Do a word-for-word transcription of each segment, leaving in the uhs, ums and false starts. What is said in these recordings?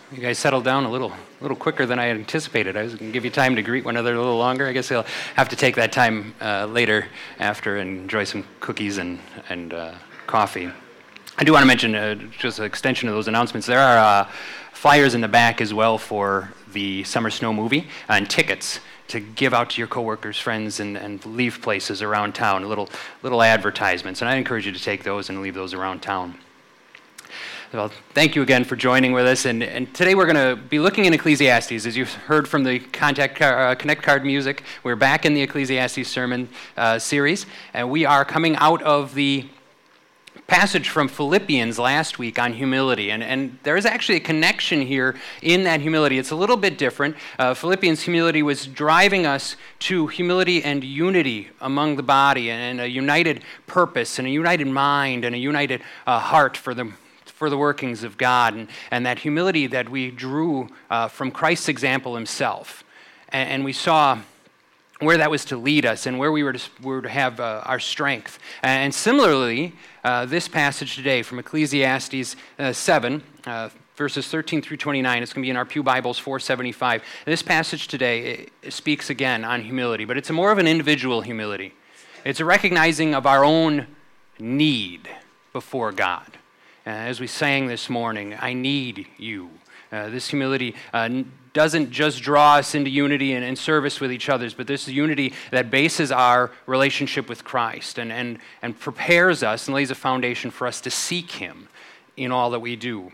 You guys settled down a little, a little quicker than I had anticipated. I was going to give you time to greet one another a little longer. I guess you'll have to take that time uh, later after and enjoy some cookies and and uh, coffee. I do want to mention, uh, just an extension of those announcements, there are uh, flyers in the back as well for the Summer Snow movie and tickets to give out to your coworkers, friends, and, and leave places around town, little little advertisements. And I encourage you to take those and leave those around town. Well, thank you again for joining with us. And, and today we're going to be looking in Ecclesiastes. As you've heard from the Contact car, uh, Connect card music, we're back in the Ecclesiastes sermon uh, series. And we are coming out of the passage from Philippians last week on humility. And, and there is actually a connection here in that humility. It's a little bit different. Uh, Philippians humility was driving us to humility and unity among the body, and, and a united purpose and a united mind and a united uh, heart for the for the workings of God, and, and that humility that we drew uh, from Christ's example himself. And, and we saw where that was to lead us and where we were to, were to have uh, our strength. And similarly, uh, this passage today from Ecclesiastes uh, seven, uh, verses thirteen through twenty-nine, it's going to be in our Pew Bibles four seventy-five. This passage today it speaks again on humility, but it's a more of an individual humility. It's a recognizing of our own need before God. Uh, as we sang this morning, I need you. Uh, this humility uh, n- doesn't just draw us into unity and, and service with each other, but this is unity that bases our relationship with Christ and, and, and prepares us and lays a foundation for us to seek him in all that we do.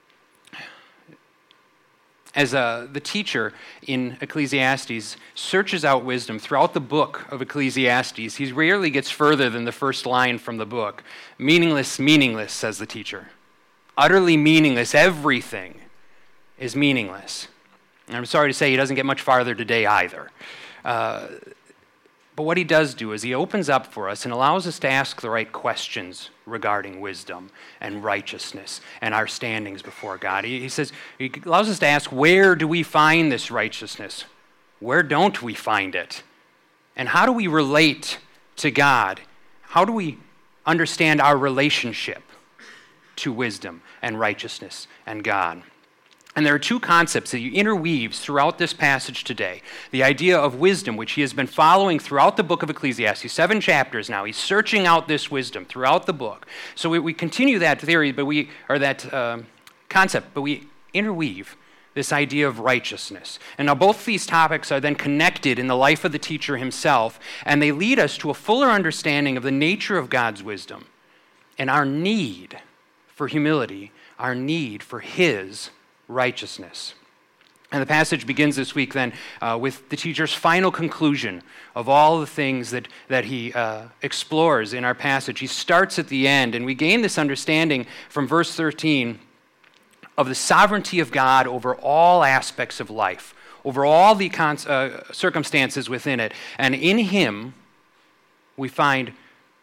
As uh, the teacher in Ecclesiastes searches out wisdom throughout the book of Ecclesiastes, he rarely gets further than the first line from the book. Meaningless, meaningless, says the teacher. Utterly meaningless. Everything is meaningless. And I'm sorry to say he doesn't get much farther today either. Uh, But what he does do is he opens up for us and allows us to ask the right questions regarding wisdom and righteousness and our standings before God. He, he says, he allows us to ask, where do we find this righteousness? Where don't we find it? And how do we relate to God? How do we understand our relationship to wisdom and righteousness and God? And there are two concepts that he interweaves throughout this passage today. The idea of wisdom, which he has been following throughout the book of Ecclesiastes, seven chapters now. He's searching out this wisdom throughout the book. So we, we continue that theory, but we or that um, concept, but we interweave this idea of righteousness. And now both these topics are then connected in the life of the teacher himself, and they lead us to a fuller understanding of the nature of God's wisdom and our need for humility, our need for his righteousness. And the passage begins this week then uh, with the teacher's final conclusion of all the things that, that he uh, explores in our passage. He starts at the end, and we gain this understanding from verse thirteen of the sovereignty of God over all aspects of life, over all the cons- uh, circumstances within it. And in him, we find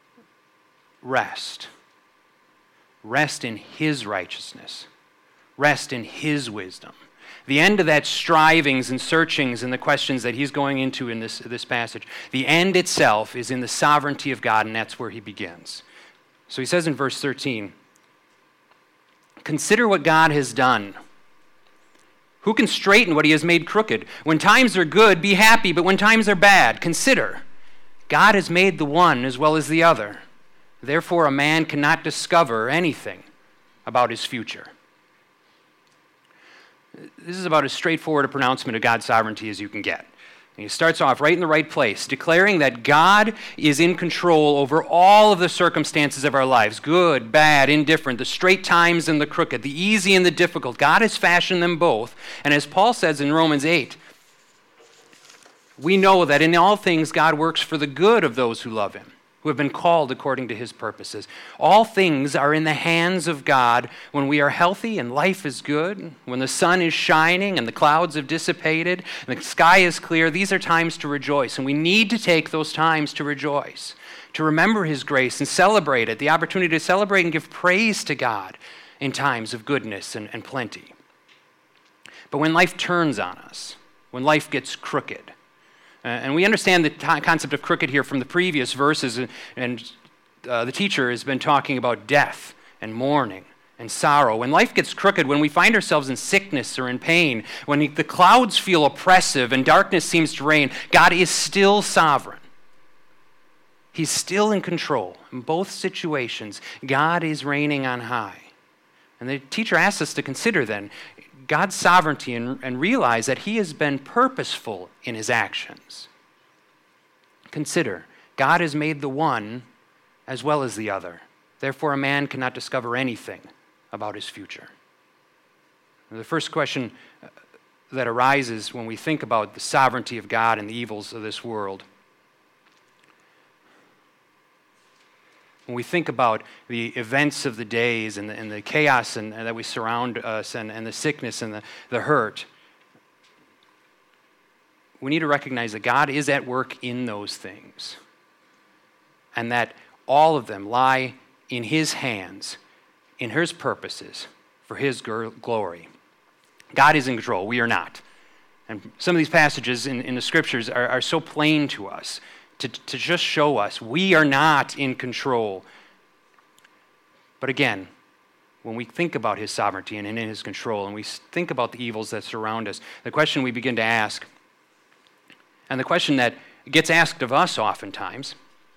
rest. Rest in his righteousness. Rest in his wisdom. The end of that strivings and searchings and the questions that he's going into in this, this passage, the end itself is in the sovereignty of God, and that's where he begins. So he says in verse thirteen, consider what God has done. Who can straighten what he has made crooked? When times are good, be happy, but when times are bad, consider. God has made the one as well as the other. Therefore, a man cannot discover anything about his future. This is about as straightforward a pronouncement of God's sovereignty as you can get. And he starts off right in the right place, declaring that God is in control over all of the circumstances of our lives, good, bad, indifferent, the straight times and the crooked, the easy and the difficult. God has fashioned them both. And as Paul says in Romans eight, we know that in all things God works for the good of those who love him, who have been called according to his purposes. All things are in the hands of God when we are healthy and life is good, when the sun is shining and the clouds have dissipated and the sky is clear. These are times to rejoice, and we need to take those times to rejoice, to remember his grace and celebrate it, the opportunity to celebrate and give praise to God in times of goodness and, and plenty. But when life turns on us, when life gets crooked, Uh, and we understand the t- concept of crooked here from the previous verses, and, and uh, the teacher has been talking about death and mourning and sorrow, when life gets crooked, when we find ourselves in sickness or in pain, when the clouds feel oppressive and darkness seems to reign, God is still sovereign. He's still in control. In both situations, God is reigning on high. And the teacher asks us to consider then God's sovereignty and, and realize that he has been purposeful in his actions. Consider, God has made the one as well as the other. Therefore, a man cannot discover anything about his future. The first question that arises when we think about the sovereignty of God and the evils of this world, when we think about the events of the days and the, and the chaos and, and that we surround us and, and the sickness and the, the hurt, we need to recognize that God is at work in those things and that all of them lie in his hands, in his purposes, for his glory. God is in control. We are not. And some of these passages in, in the scriptures are, are so plain to us to, to just show us we are not in control. But again, when we think about his sovereignty and in his control, and we think about the evils that surround us, the question we begin to ask, and the question that gets asked of us oftentimes,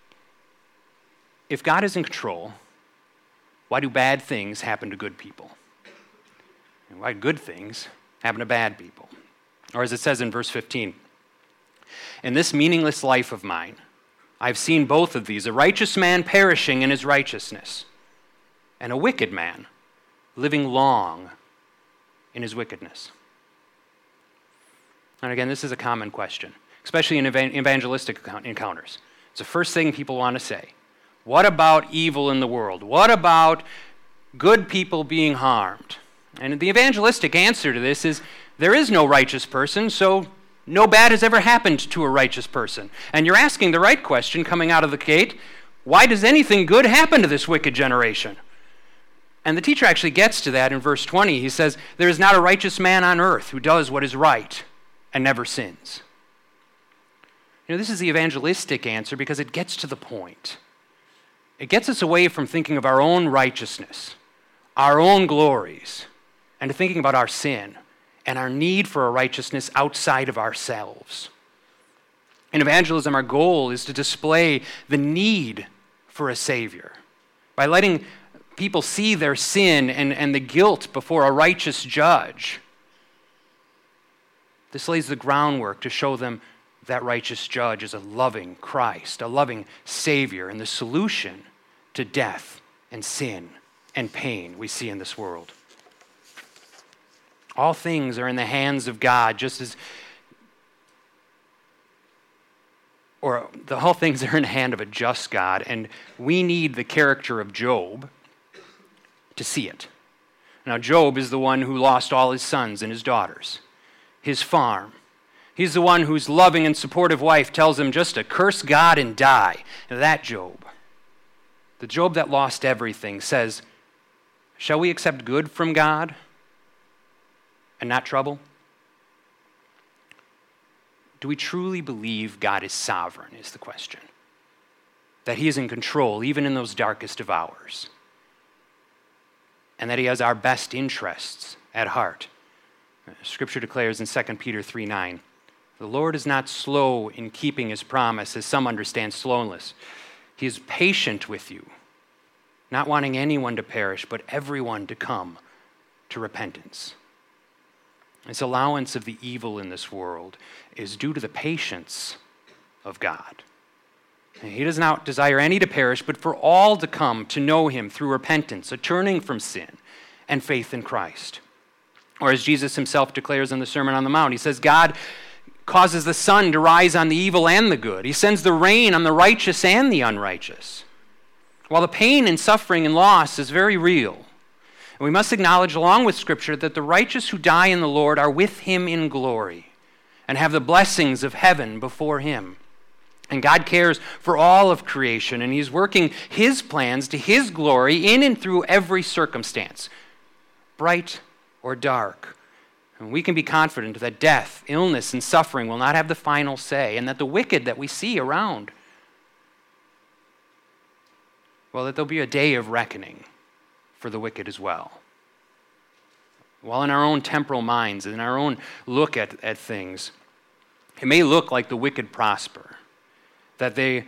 if God is in control, why do bad things happen to good people? And why good things happen to bad people? Or as it says in verse fifteen, in this meaningless life of mine, I've seen both of these, a righteous man perishing in his righteousness, and a wicked man living long in his wickedness. And again, this is a common question, especially in evangelistic encounters. It's the first thing people want to say. What about evil in the world? What about good people being harmed? And the evangelistic answer to this is there is no righteous person, so no bad has ever happened to a righteous person. And you're asking the right question coming out of the gate, why does anything good happen to this wicked generation? And the teacher actually gets to that in verse twenty. He says, there is not a righteous man on earth who does what is right and never sins. You know, this is the evangelistic answer because it gets to the point. It gets us away from thinking of our own righteousness, our own glories, and to thinking about our sin and our need for a righteousness outside of ourselves. In evangelism, our goal is to display the need for a Savior by letting people see their sin and, and the guilt before a righteous judge. This lays the groundwork to show them that righteous judge is a loving Christ, a loving Savior, and the solution to death and sin and pain we see in this world. All things are in the hands of God, just as, or the whole things are in the hand of a just God, and we need the character of Job to see it. Now, Job is the one who lost all his sons and his daughters, his farm. He's the one whose loving and supportive wife tells him just to curse God and die. And that Job, the Job that lost everything, says, shall we accept good from God and not trouble? Do we truly believe God is sovereign is the question. That he is in control even in those darkest of hours. And that he has our best interests at heart. Scripture declares in Second Peter three nine, the Lord is not slow in keeping his promise, as some understand slowness. He is patient with you, not wanting anyone to perish, but everyone to come to repentance. This allowance of the evil in this world is due to the patience of God. And he does not desire any to perish, but for all to come to know him through repentance, a turning from sin, and faith in Christ. Or as Jesus himself declares in the Sermon on the Mount, he says, God causes the sun to rise on the evil and the good. He sends the rain on the righteous and the unrighteous. While the pain and suffering and loss is very real, and we must acknowledge along with Scripture that the righteous who die in the Lord are with him in glory and have the blessings of heaven before him. And God cares for all of creation, and he's working his plans to his glory in and through every circumstance, bright or dark. And we can be confident that death, illness, and suffering will not have the final say, and that the wicked that we see around, well, that there'll be a day of reckoning for the wicked as well. While in our own temporal minds, in our own look at, at things, it may look like the wicked prosper, that they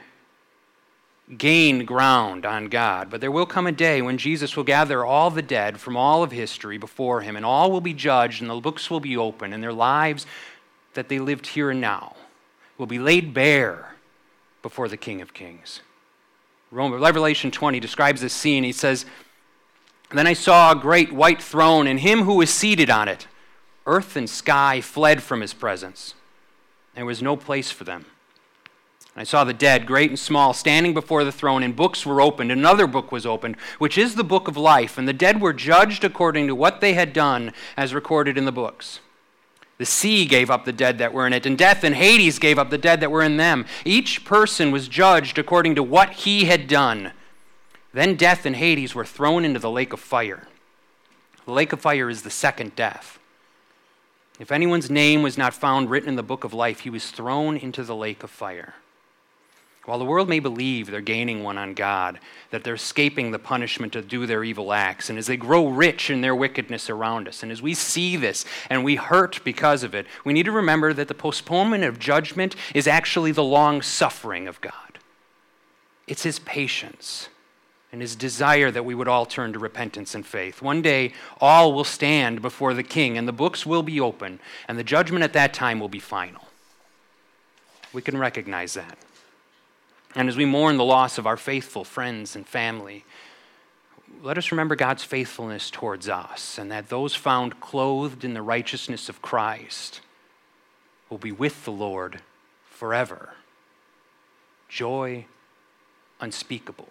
gain ground on God. But there will come a day when Jesus will gather all the dead from all of history before him, and all will be judged, and the books will be opened, and their lives that they lived here and now will be laid bare before the King of Kings. Revelation twenty describes this scene. He says, "Then I saw a great white throne, and him who was seated on it. Earth and sky fled from his presence. There was no place for them. I saw the dead, great and small, standing before the throne, and books were opened. Another book was opened, which is the book of life, and the dead were judged according to what they had done, as recorded in the books. The sea gave up the dead that were in it, and death and Hades gave up the dead that were in them. Each person was judged according to what he had done. Then death and Hades were thrown into the lake of fire. The lake of fire is the second death. If anyone's name was not found written in the book of life, he was thrown into the lake of fire. While the world may believe they're gaining one on God, that they're escaping the punishment to do their evil acts, and as they grow rich in their wickedness around us, and as we see this and we hurt because of it, we need to remember that the postponement of judgment is actually the long suffering of God. It's his patience and his desire that we would all turn to repentance and faith. One day, all will stand before the King, and the books will be open, and the judgment at that time will be final. We can recognize that. And as we mourn the loss of our faithful friends and family, let us remember God's faithfulness towards us, and that those found clothed in the righteousness of Christ will be with the Lord forever. Joy unspeakable.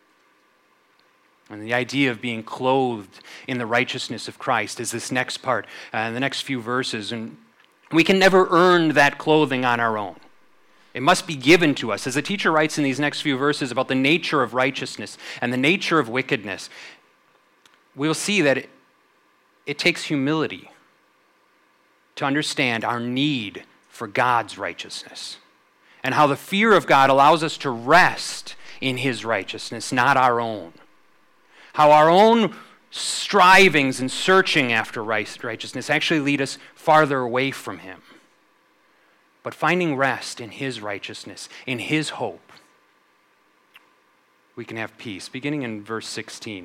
And the idea of being clothed in the righteousness of Christ is this next part, uh, in the next few verses. And we can never earn that clothing on our own. It must be given to us. As the teacher writes in these next few verses about the nature of righteousness and the nature of wickedness, we'll see that it, it takes humility to understand our need for God's righteousness, and how the fear of God allows us to rest in his righteousness, not our own. How our own strivings and searching after righteousness actually lead us farther away from him. But finding rest in his righteousness, in his hope, we can have peace. Beginning in verse sixteen.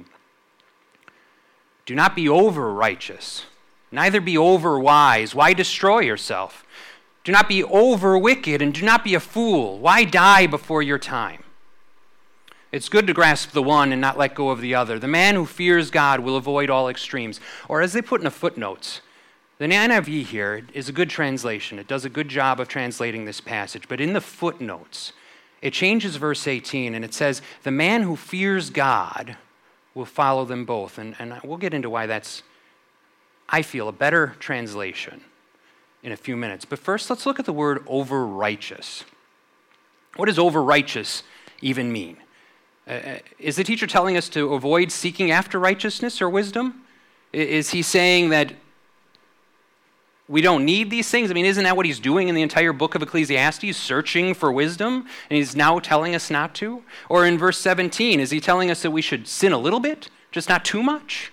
Do not be over righteous, neither be over wise. Why destroy yourself? Do not be over wicked, and do not be a fool. Why die before your time? It's good to grasp the one and not let go of the other. The man who fears God will avoid all extremes. Or as they put in the footnotes, the N I V here is a good translation. It does a good job of translating this passage. But in the footnotes, it changes verse eighteen, and it says, the man who fears God will follow them both. And, and we'll get into why that's, I feel, a better translation in a few minutes. But first, let's look at the word over-righteous. What does over-righteous even mean? Uh, is the teacher telling us to avoid seeking after righteousness or wisdom? Is he saying that we don't need these things? I mean, isn't that what he's doing in the entire book of Ecclesiastes, searching for wisdom, and he's now telling us not to? Or in verse seventeen, is he telling us that we should sin a little bit, just not too much?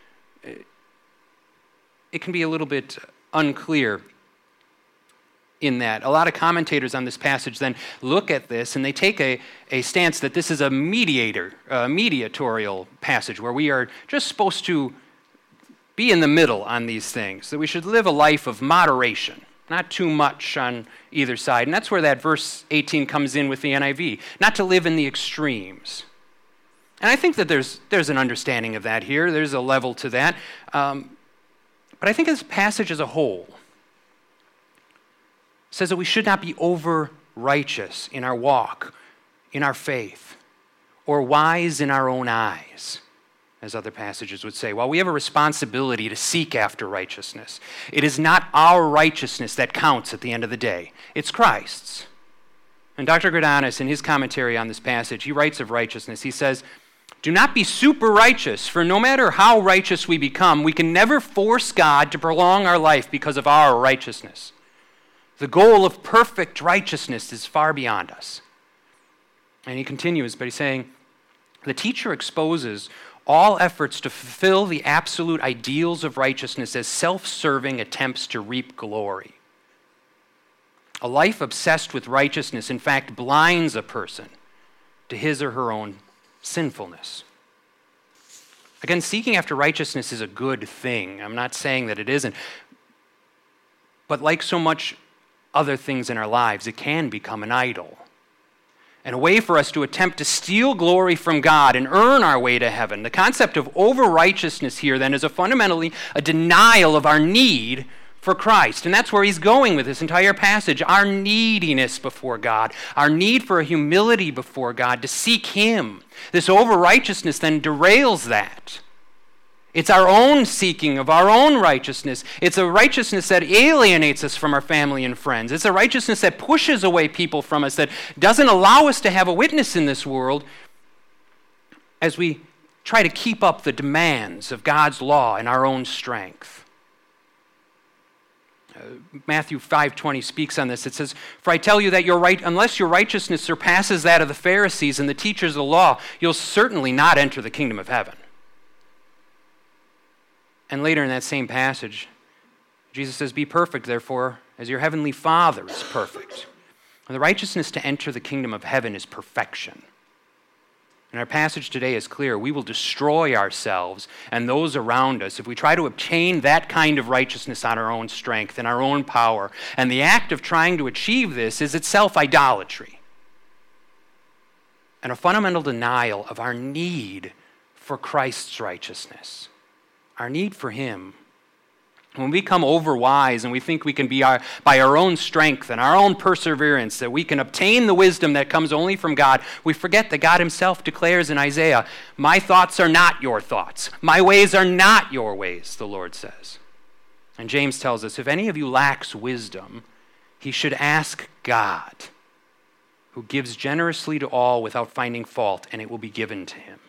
It can be a little bit unclear in that. A lot of commentators on this passage then look at this and they take a, a stance that this is a mediator, a mediatorial passage where we are just supposed to be in the middle on these things, that we should live a life of moderation, not too much on either side. And that's where that verse eighteen comes in with the N I V, not to live in the extremes. And I think that there's there's an understanding of that here. There's a level to that. Um, but I think this passage as a whole says that we should not be over-righteous in our walk, in our faith, or wise in our own eyes, as other passages would say. While we have a responsibility to seek after righteousness, it is not our righteousness that counts at the end of the day. It's Christ's. And Doctor Gradanis, in his commentary on this passage, he writes of righteousness. He says, do not be super righteous, for no matter how righteous we become, we can never force God to prolong our life because of our righteousness. The goal of perfect righteousness is far beyond us. And he continues, but he's saying, the teacher exposes all efforts to fulfill the absolute ideals of righteousness as self-serving attempts to reap glory. A life obsessed with righteousness, in fact, blinds a person to his or her own sinfulness. Again, seeking after righteousness is a good thing. I'm not saying that it isn't. But like so much other things in our lives, it can become an idol. And a way for us to attempt to steal glory from God and earn our way to heaven. The concept of over-righteousness here, then, is a fundamentally a denial of our need for Christ. And that's where he's going with this entire passage. Our neediness before God. Our need for a humility before God to seek him. This over-righteousness then derails that. It's our own seeking of our own righteousness. It's a righteousness that alienates us from our family and friends. It's a righteousness that pushes away people from us, that doesn't allow us to have a witness in this world as we try to keep up the demands of God's law in our own strength. Uh, Matthew five twenty speaks on this. It says, "For I tell you that your right, unless your righteousness surpasses that of the Pharisees and the teachers of the law, you'll certainly not enter the kingdom of heaven." And later in that same passage, Jesus says, "Be perfect, therefore, as your heavenly Father is perfect." And the righteousness to enter the kingdom of heaven is perfection. And our passage today is clear. We will destroy ourselves and those around us if we try to obtain that kind of righteousness on our own strength and our own power. And the act of trying to achieve this is itself idolatry and a fundamental denial of our need for Christ's righteousness. Our need for him. When we become overwise and we think we can be our, by our own strength and our own perseverance, that we can obtain the wisdom that comes only from God, we forget that God himself declares in Isaiah, "My thoughts are not your thoughts. My ways are not your ways," the Lord says. And James tells us, if any of you lacks wisdom, he should ask God, who gives generously to all without finding fault, and it will be given to him.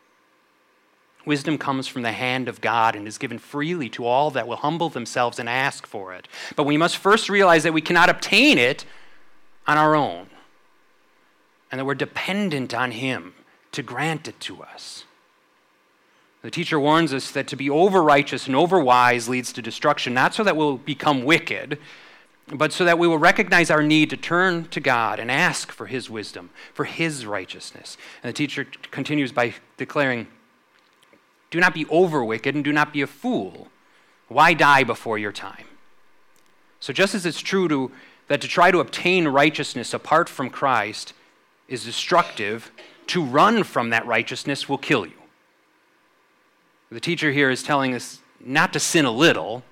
Wisdom comes from the hand of God and is given freely to all that will humble themselves and ask for it. But we must first realize that we cannot obtain it on our own, and that we're dependent on him to grant it to us. The teacher warns us that to be over-righteous and over-wise leads to destruction, not so that we'll become wicked, but so that we will recognize our need to turn to God and ask for his wisdom, for his righteousness. And the teacher continues by declaring, "Do not be over wicked and do not be a fool. Why die before your time?" So just as it's true to, that to try to obtain righteousness apart from Christ is destructive, to run from that righteousness will kill you. The teacher here is telling us not to sin a little,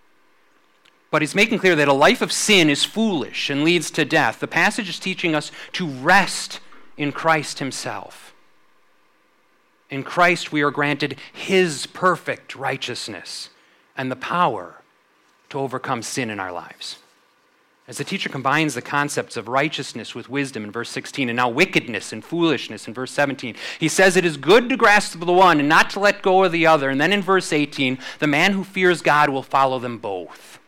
but he's making clear that a life of sin is foolish and leads to death. The passage is teaching us to rest in Christ himself. In Christ, we are granted his perfect righteousness and the power to overcome sin in our lives. As the teacher combines the concepts of righteousness with wisdom in verse sixteen and now wickedness and foolishness in verse seventeen, he says it is good to grasp the one and not to let go of the other. And then in verse eighteen, the man who fears God will follow them both.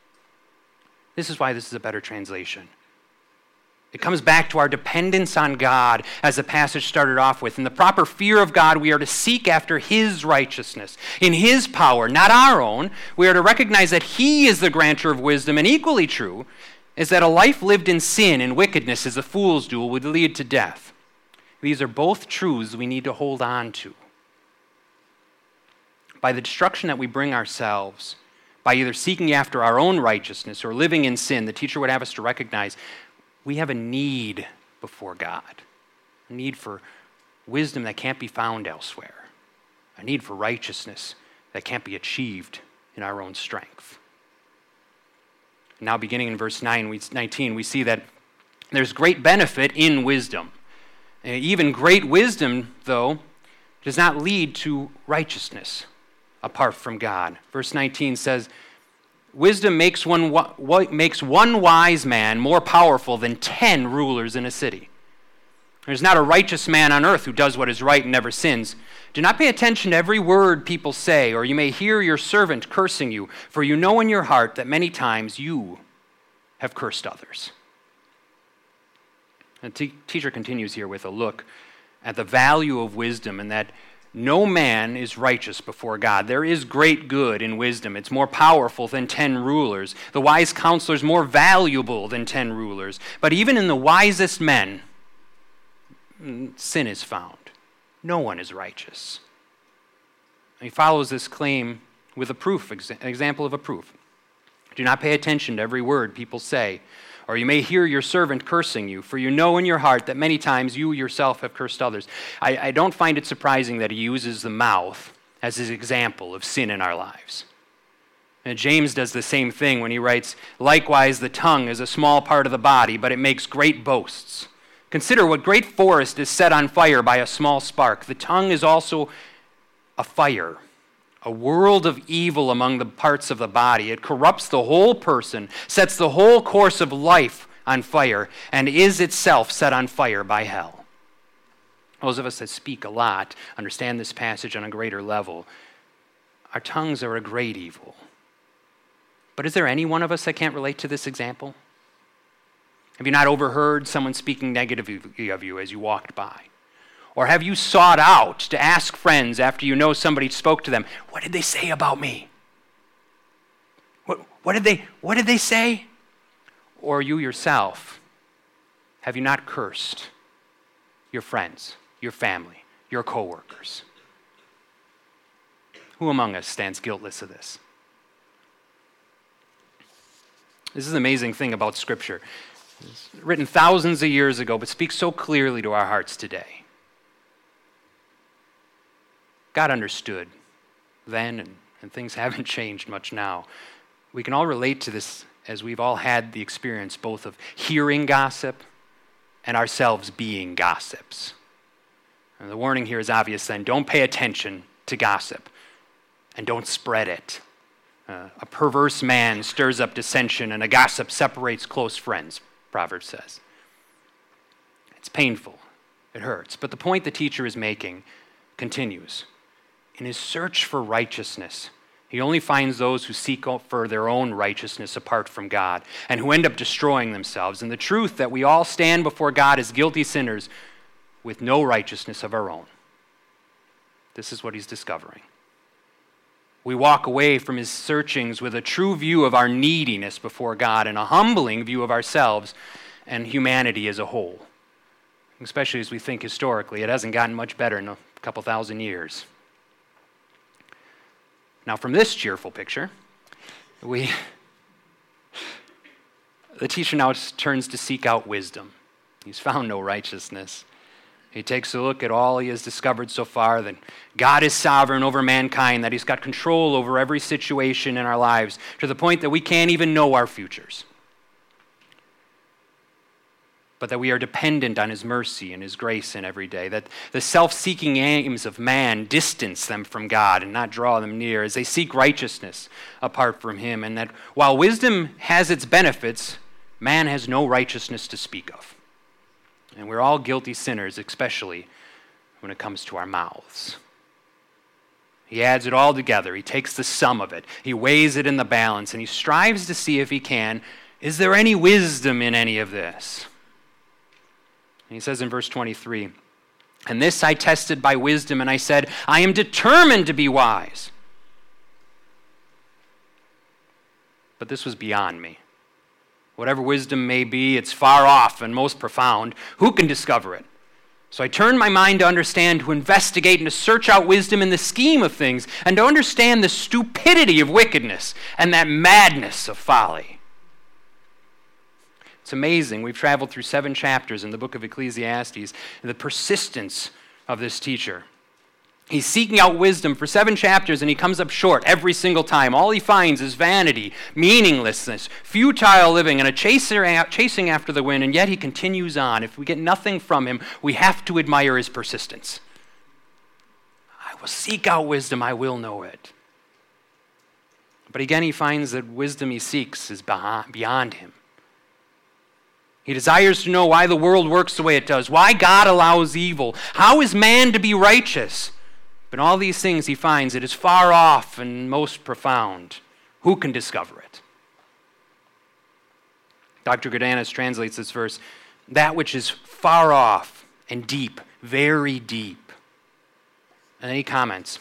This is why this is a better translation. It comes back to our dependence on God, as the passage started off with. In the proper fear of God, we are to seek after his righteousness, in his power, not our own. We are to recognize that he is the grantor of wisdom, and equally true is that a life lived in sin and wickedness as a fool's do would lead to death. These are both truths we need to hold on to. By the destruction that we bring ourselves, by either seeking after our own righteousness or living in sin, the teacher would have us to recognize we have a need before God, a need for wisdom that can't be found elsewhere, a need for righteousness that can't be achieved in our own strength. Now beginning in verse nine, we, nineteen, we see that there's great benefit in wisdom. Even great wisdom, though, does not lead to righteousness apart from God. Verse nineteen says, "Wisdom makes one, makes one wise man more powerful than ten rulers in a city. There's not a righteous man on earth who does what is right and never sins. Do not pay attention to every word people say, or you may hear your servant cursing you, for you know in your heart that many times you have cursed others." The te- teacher continues here with a look at the value of wisdom, and that No man is righteous before God. There is great good in wisdom. It's more powerful than ten rulers. The wise counselor is more valuable than ten rulers. But even in the wisest men, sin is found. No one is righteous. He follows this claim with a proof, an example of a proof. Do not pay attention to every word people say, or you may hear your servant cursing you, for you know in your heart that many times you yourself have cursed others. I, I don't find it surprising that he uses the mouth as his example of sin in our lives. And James does the same thing when he writes, likewise the tongue is a small part of the body, but it makes great boasts. Consider what great forest is set on fire by a small spark. The tongue is also a fire, a world of evil among the parts of the body. It corrupts the whole person, sets the whole course of life on fire, and is itself set on fire by hell. Those of us that speak a lot understand this passage on a greater level. Our tongues are a great evil. But is there any one of us that can't relate to this example? Have you not overheard someone speaking negatively of you as you walked by? Or have you sought out to ask friends after you know somebody spoke to them, what did they say about me? What, what did they, what did they say? Or you yourself, have you not cursed your friends, your family, your coworkers? Who among us stands guiltless of this? This is the amazing thing about Scripture. It's written thousands of years ago, but speaks so clearly to our hearts today. God understood then, and, and things haven't changed much now. We can all relate to this as we've all had the experience both of hearing gossip and ourselves being gossips. And the warning here is obvious then. Don't pay attention to gossip and don't spread it. Uh, a perverse man stirs up dissension and a gossip separates close friends, Proverbs says. It's painful. It hurts. But the point the teacher is making continues. In his search for righteousness, he only finds those who seek for their own righteousness apart from God and who end up destroying themselves. And the truth that we all stand before God as guilty sinners with no righteousness of our own. This is what he's discovering. We walk away from his searchings with a true view of our neediness before God and a humbling view of ourselves and humanity as a whole. Especially as we think historically, it hasn't gotten much better in a couple thousand years. Now, from this cheerful picture, we the teacher now turns to seek out wisdom. He's found no righteousness. He takes a look at all he has discovered so far, that God is sovereign over mankind, that he's got control over every situation in our lives, to the point that we can't even know our futures. But that we are dependent on his mercy and his grace in every day, that the self-seeking aims of man distance them from God and not draw them near as they seek righteousness apart from him, and that while wisdom has its benefits, man has no righteousness to speak of. And we're all guilty sinners, especially when it comes to our mouths. He adds it all together. He takes the sum of it. He weighs it in the balance, and he strives to see if he can, is there any wisdom in any of this? And he says in verse twenty-three, and this I tested by wisdom, and I said, I am determined to be wise. But this was beyond me. Whatever wisdom may be, it's far off and most profound. Who can discover it? So I turned my mind to understand, to investigate, and to search out wisdom in the scheme of things, and to understand the stupidity of wickedness and that madness of folly. It's amazing. We've traveled through seven chapters in the book of Ecclesiastes, and the persistence of this teacher. He's seeking out wisdom for seven chapters, and he comes up short every single time. All he finds is vanity, meaninglessness, futile living, and a chaser, chasing after the wind, and yet he continues on. If we get nothing from him, we have to admire his persistence. I will seek out wisdom, I will know it. But again, he finds that wisdom he seeks is beyond him. He desires to know why the world works the way it does, why God allows evil, how is man to be righteous? But in all these things he finds it is far off and most profound. Who can discover it? Doctor Godanis translates this verse, that which is far off and deep, very deep. And then he comments.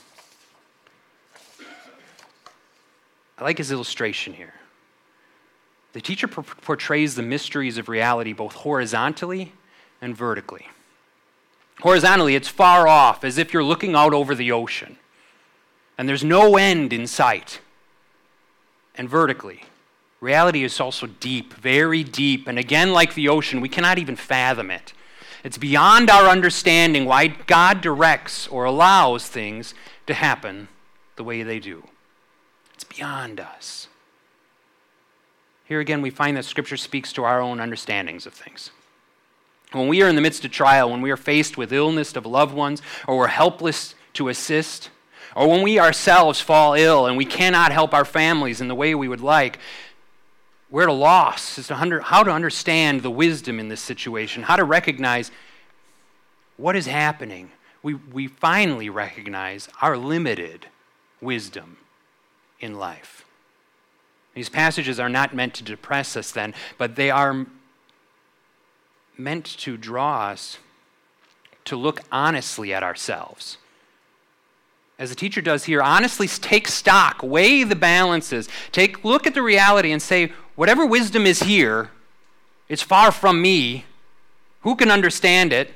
I like his illustration here. The teacher por- portrays the mysteries of reality both horizontally and vertically. Horizontally, it's far off, as if you're looking out over the ocean, and there's no end in sight. And vertically, reality is also deep, very deep, and again, like the ocean, we cannot even fathom it. It's beyond our understanding why God directs or allows things to happen the way they do. It's beyond us. Here again, we find that Scripture speaks to our own understandings of things. When we are in the midst of trial, when we are faced with illness of loved ones, or we're helpless to assist, or when we ourselves fall ill and we cannot help our families in the way we would like, we're at a loss as to under, how to understand the wisdom in this situation, how to recognize what is happening. We, we finally recognize our limited wisdom in life. These passages are not meant to depress us then, but they are meant to draw us to look honestly at ourselves. As the teacher does here, honestly take stock, weigh the balances, take look at the reality and say, whatever wisdom is here, it's far from me. Who can understand it?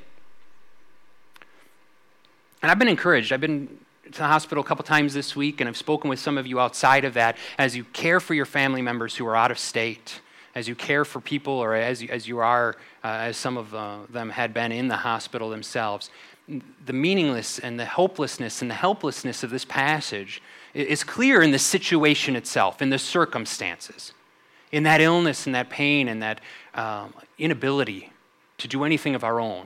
And I've been encouraged. I've been to the hospital a couple times this week, and I've spoken with some of you outside of that as you care for your family members who are out of state, as you care for people, or as you, as you are, uh, as some of uh, them had been in the hospital themselves. The meaningless and the hopelessness and the helplessness of this passage is clear in the situation itself, in the circumstances, in that illness and that pain and that um, inability to do anything of our own.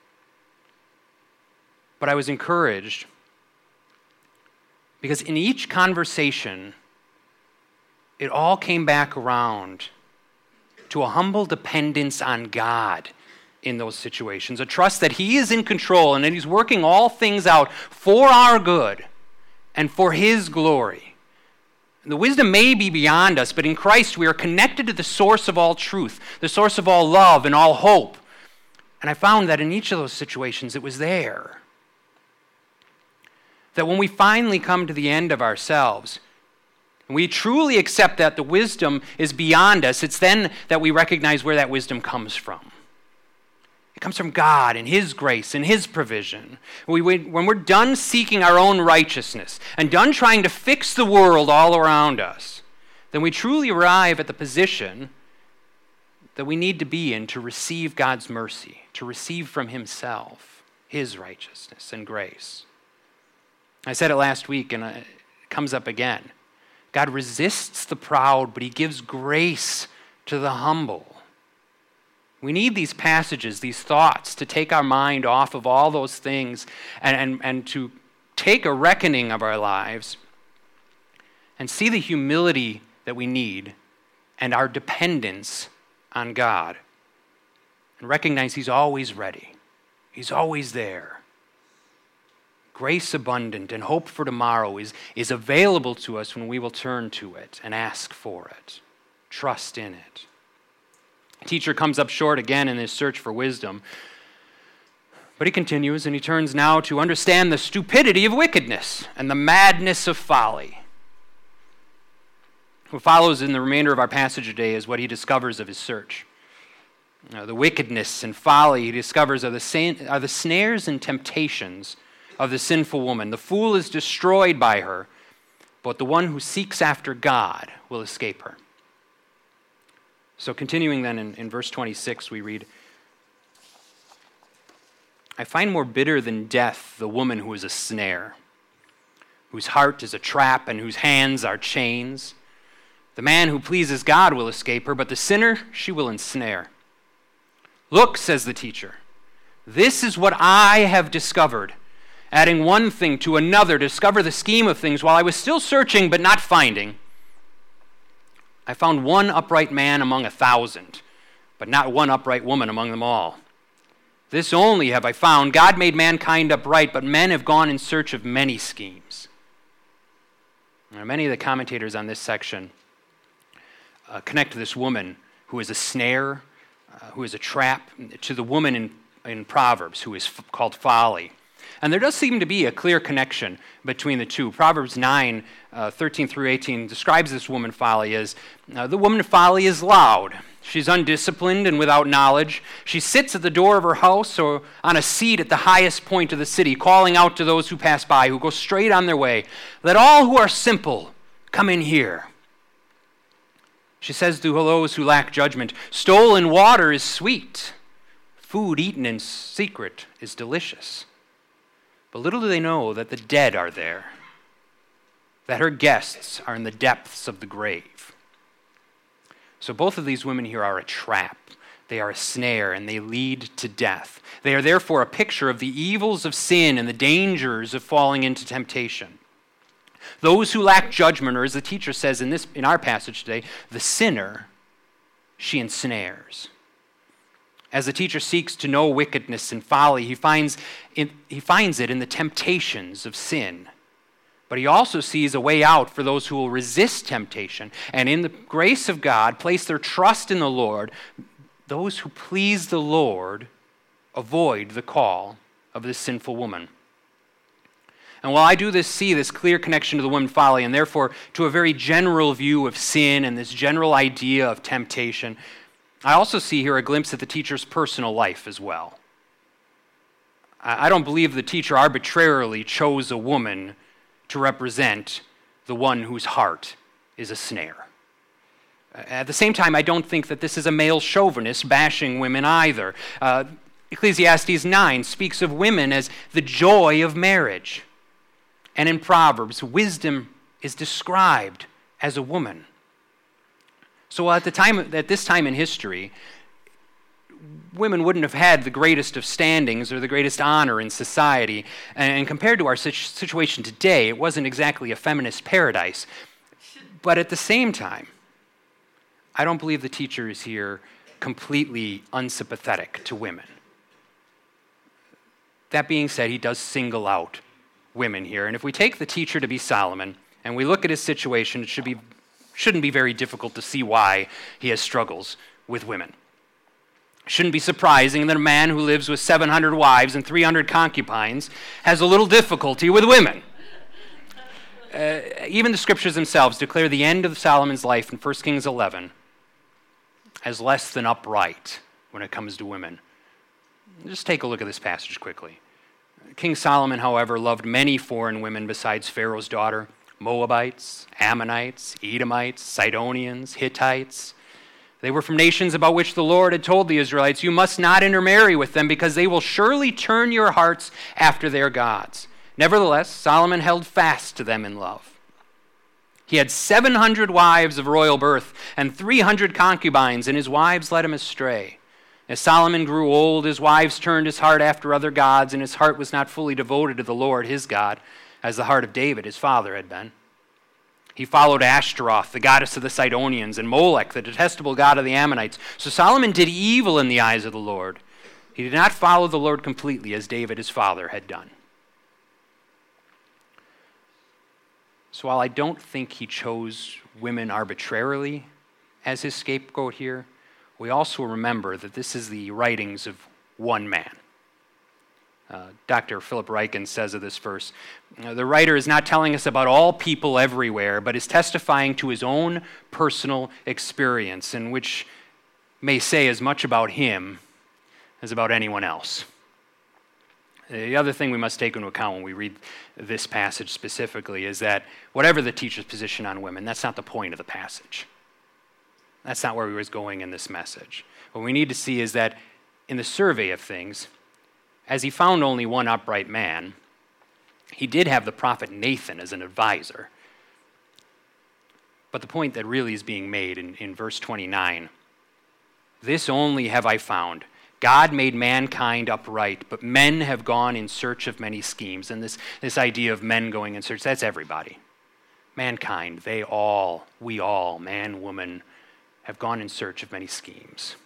But I was encouraged because in each conversation, it all came back around to a humble dependence on God in those situations, a trust that He is in control and that He's working all things out for our good and for His glory. The wisdom may be beyond us, but in Christ we are connected to the source of all truth, the source of all love and all hope. And I found that in each of those situations it was there. That when we finally come to the end of ourselves, and we truly accept that the wisdom is beyond us, it's then that we recognize where that wisdom comes from. It comes from God and His grace and His provision. We, when we're done seeking our own righteousness and done trying to fix the world all around us, then we truly arrive at the position that we need to be in to receive God's mercy, to receive from Himself His righteousness and grace. I said it last week, and it comes up again. God resists the proud, but He gives grace to the humble. We need these passages, these thoughts, to take our mind off of all those things and, and, and to take a reckoning of our lives and see the humility that we need and our dependence on God. And recognize He's always ready. He's always there. Grace abundant and hope for tomorrow is, is available to us when we will turn to it and ask for it. Trust in it. Teacher comes up short again in his search for wisdom. But he continues, and he turns now to understand the stupidity of wickedness and the madness of folly. What follows in the remainder of our passage today is what he discovers of his search. Uh, the wickedness and folly he discovers are the, san- are the snares and temptations of the sinful woman. The fool is destroyed by her, but the one who seeks after God will escape her. So continuing then in, in verse twenty-six, we read, I find more bitter than death the woman who is a snare, whose heart is a trap and whose hands are chains. The man who pleases God will escape her, but the sinner she will ensnare. Look, says the teacher, this is what I have discovered. Adding one thing to another, discover the scheme of things while I was still searching but not finding. I found one upright man among a thousand, but not one upright woman among them all. This only have I found, God made mankind upright, but men have gone in search of many schemes. Now, many of the commentators on this section uh, connect this woman who is a snare, uh, who is a trap, to the woman in, in Proverbs who is f- called folly. And there does seem to be a clear connection between the two. Proverbs nine, uh, thirteen through eighteen describes this woman folly as, uh, the woman folly is loud. She's undisciplined and without knowledge. She sits at the door of her house or on a seat at the highest point of the city, calling out to those who pass by, who go straight on their way, "Let all who are simple come in here." She says to those who lack judgment, "Stolen water is sweet. Food eaten in secret is delicious." But little do they know that the dead are there, that her guests are in the depths of the grave. So both of these women here are a trap. They are a snare, and they lead to death. They are therefore a picture of the evils of sin and the dangers of falling into temptation. Those who lack judgment, or as the teacher says in this in our passage today, the sinner, she ensnares. As the teacher seeks to know wickedness and folly, he finds, in, he finds it in the temptations of sin. But he also sees a way out for those who will resist temptation, and in the grace of God, place their trust in the Lord. Those who please the Lord avoid the call of this sinful woman. And while I do this, see this clear connection to the woman folly, and therefore to a very general view of sin and this general idea of temptation, I also see here a glimpse at the teacher's personal life as well. I don't believe the teacher arbitrarily chose a woman to represent the one whose heart is a snare. At the same time, I don't think that this is a male chauvinist bashing women either. Uh, Ecclesiastes nine speaks of women as the joy of marriage. And in Proverbs, wisdom is described as a woman. So at the time, at this time in history, women wouldn't have had the greatest of standings or the greatest honor in society. And compared to our situation today, it wasn't exactly a feminist paradise. But at the same time, I don't believe the teacher is here completely unsympathetic to women. That being said, he does single out women here. And if we take the teacher to be Solomon and we look at his situation, it should be shouldn't be very difficult to see why he has struggles with women. It shouldn't be surprising that a man who lives with seven hundred wives and three hundred concubines has a little difficulty with women. Uh, even the scriptures themselves declare the end of Solomon's life in First Kings eleven as less than upright when it comes to women. Just take a look at this passage quickly. King Solomon, however, loved many foreign women besides Pharaoh's daughter: Moabites, Ammonites, Edomites, Sidonians, Hittites. They were from nations about which the Lord had told the Israelites, "You must not intermarry with them, because they will surely turn your hearts after their gods." Nevertheless, Solomon held fast to them in love. He had seven hundred wives of royal birth and three hundred concubines, and his wives led him astray. As Solomon grew old, his wives turned his heart after other gods, and his heart was not fully devoted to the Lord his God, as the heart of David, his father, had been. He followed Ashtaroth, the goddess of the Sidonians, and Molech, the detestable god of the Ammonites. So Solomon did evil in the eyes of the Lord. He did not follow the Lord completely, as David, his father, had done. So while I don't think he chose women arbitrarily as his scapegoat here, we also remember that this is the writings of one man. Uh, Doctor Philip Ryken says of this verse, the writer is not telling us about all people everywhere, but is testifying to his own personal experience, in which may say as much about him as about anyone else. The other thing we must take into account when we read this passage specifically is that whatever the teacher's position on women, that's not the point of the passage. That's not where he was going in this message. What we need to see is that in the survey of things, as he found only one upright man, he did have the prophet Nathan as an advisor. But the point that really is being made in, in verse twenty-nine, this only have I found. God made mankind upright, but men have gone in search of many schemes. And this, this idea of men going in search, that's everybody. Mankind, they all, we all, man, woman, have gone in search of many schemes.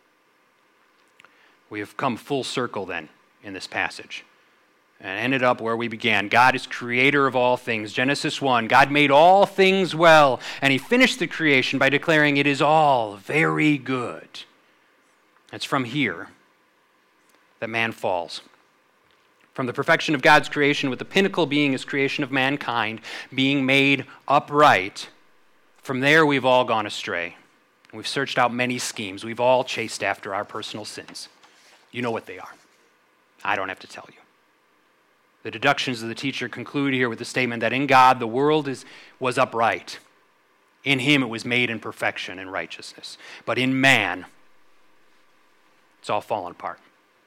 We have come full circle then in this passage and ended up where we began. God is creator of all things. Genesis one, God made all things well, and he finished the creation by declaring it is all very good. It's from here that man falls. From the perfection of God's creation, with the pinnacle being his creation of mankind, being made upright, from there we've all gone astray. We've searched out many schemes. We've all chased after our personal sins. You know what they are. I don't have to tell you. The deductions of the teacher conclude here with the statement that in God the world is, was upright. In him it was made in perfection and righteousness. But in man, it's all fallen apart.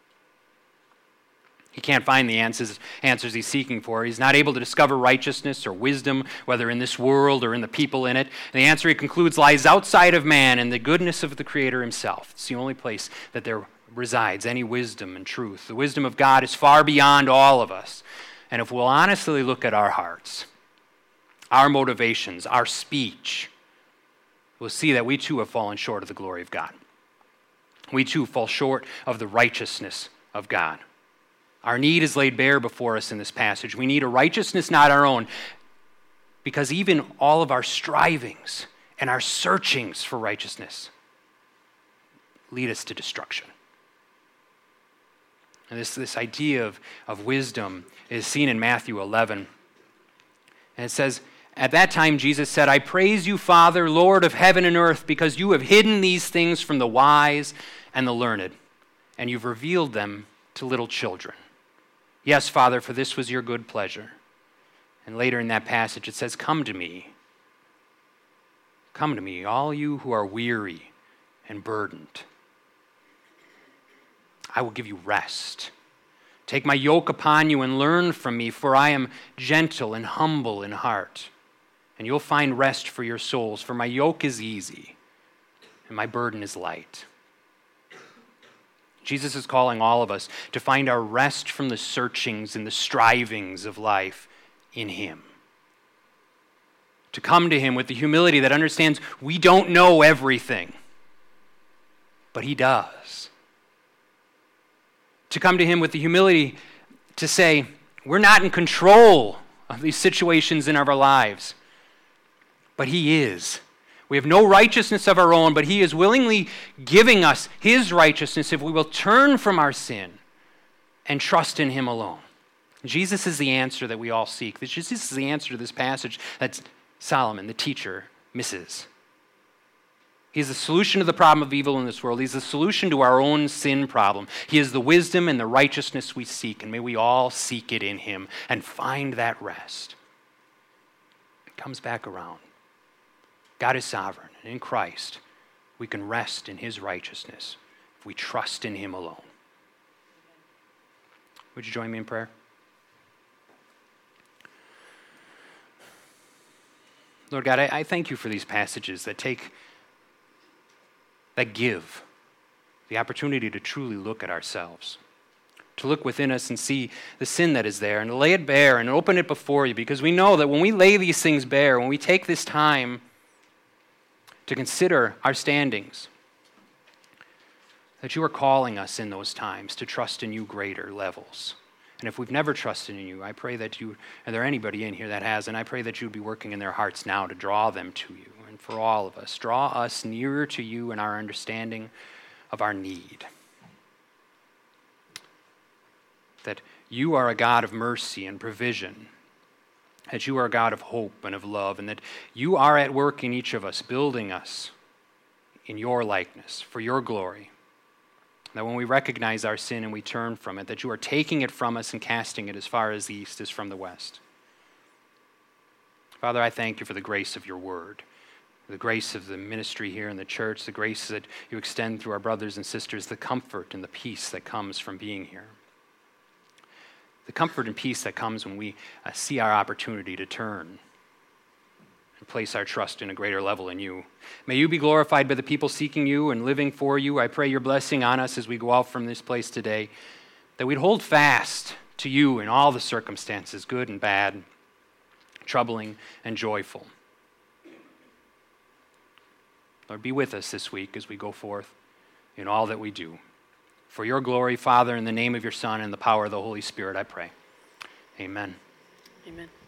He can't find the answers, answers he's seeking for. He's not able to discover righteousness or wisdom, whether in this world or in the people in it. And the answer, he concludes, lies outside of man and the goodness of the Creator himself. It's the only place that there resides any wisdom and truth. The wisdom of God is far beyond all of us. And if we'll honestly look at our hearts, our motivations, our speech, we'll see that we too have fallen short of the glory of God. We too fall short of the righteousness of God. Our need is laid bare before us in this passage. We need a righteousness not our own, because even all of our strivings and our searchings for righteousness lead us to destruction. And this, this idea of, of wisdom is seen in Matthew eleven. And it says, at that time Jesus said, I praise you, Father, Lord of heaven and earth, because you have hidden these things from the wise and the learned, and you've revealed them to little children. Yes, Father, for this was your good pleasure. And later in that passage it says, come to me. Come to me, all you who are weary and burdened. I will give you rest. Take my yoke upon you and learn from me, for I am gentle and humble in heart. And you'll find rest for your souls, for my yoke is easy and my burden is light. Jesus is calling all of us to find our rest from the searchings and the strivings of life in him. To come to him with the humility that understands we don't know everything, but he does. To come to him with the humility to say, we're not in control of these situations in our lives, but he is. We have no righteousness of our own, but he is willingly giving us his righteousness if we will turn from our sin and trust in him alone. Jesus is the answer that we all seek. Jesus is the answer to this passage that Solomon, the teacher, misses. He is the solution to the problem of evil in this world. He's the solution to our own sin problem. He is the wisdom and the righteousness we seek, and may we all seek it in him and find that rest. It comes back around. God is sovereign, and in Christ, we can rest in his righteousness if we trust in him alone. Would you join me in prayer? Lord God, I, I thank you for these passages that take, that give the opportunity to truly look at ourselves, to look within us and see the sin that is there and to lay it bare and open it before you, because we know that when we lay these things bare, when we take this time to consider our standings, that you are calling us in those times to trust in you greater levels. And if we've never trusted in you, I pray that you, and there anybody in here that has, and I pray that you would be working in their hearts now to draw them to you. And for all of us, draw us nearer to you in our understanding of our need. That you are a God of mercy and provision, that you are a God of hope and of love, and that you are at work in each of us, building us in your likeness, for your glory. That when we recognize our sin and we turn from it, that you are taking it from us and casting it as far as the east is from the west. Father, I thank you for the grace of your word, the grace of the ministry here in the church, the grace that you extend through our brothers and sisters, the comfort and the peace that comes from being here. The comfort and peace that comes when we uh, see our opportunity to turn and place our trust in a greater level in you. May you be glorified by the people seeking you and living for you. I pray your blessing on us as we go out from this place today, that we'd hold fast to you in all the circumstances, good and bad, troubling and joyful. Lord, be with us this week as we go forth in all that we do. For your glory, Father, in the name of your Son and the power of the Holy Spirit, I pray. Amen. Amen.